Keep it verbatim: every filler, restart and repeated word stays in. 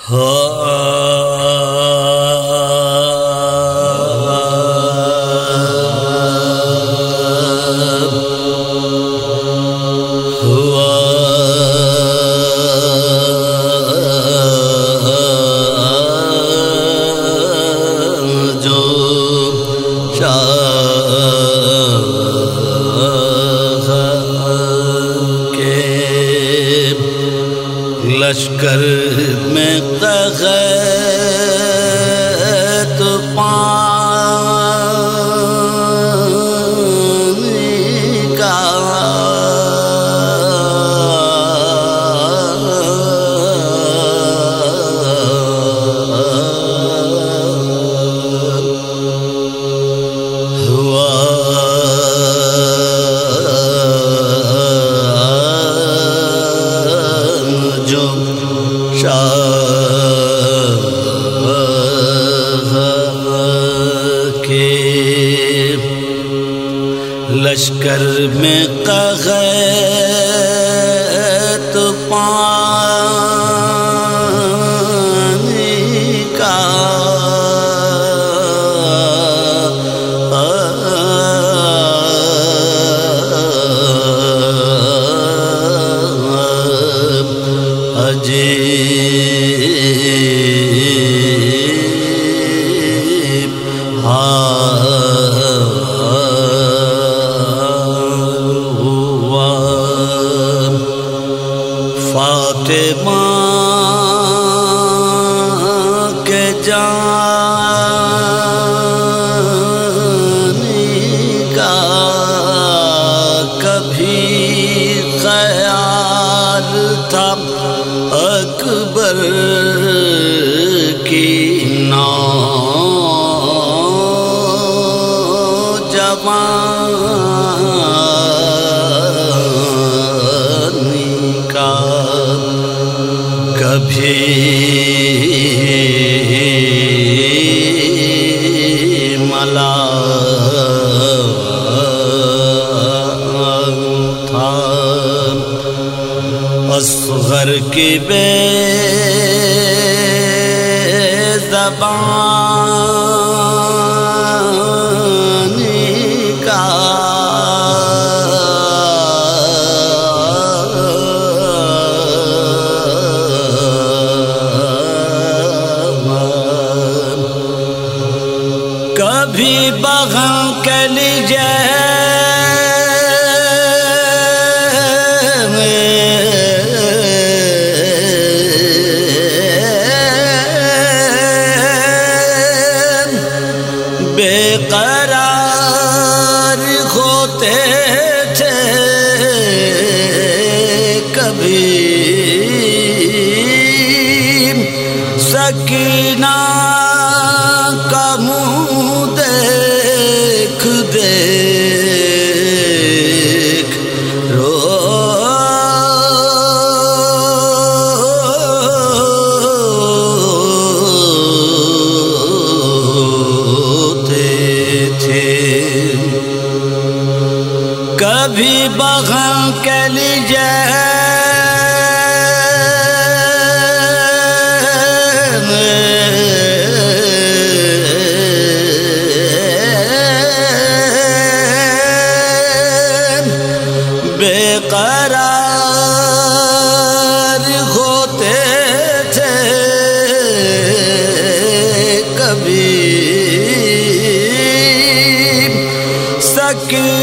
لشکر میں قحط پانی کا ہوا جو کے لشکر میں قحط پانی کا عجیب حال ہوا فاطمہ کے جانی کا کبھی خیال تھا اکبر کی نوجوانی کا کبھی ملال تھا اصغر کی بے زبانی کا کبھی بغم کے لیجیے بے قرار ہوتے تھے کبھی سکینہ کا منہ دیکھ دیکھ کبھی بغم کے لیجیے بے قرار ہوتے تھے کبھی سکینہ